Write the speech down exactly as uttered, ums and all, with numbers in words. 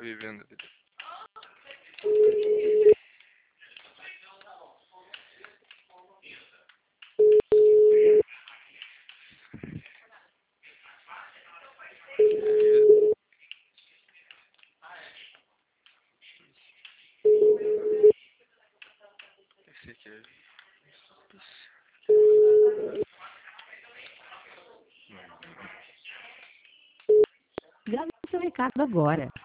vivendo a vida. Esse aqui é... Grave seu recado agora.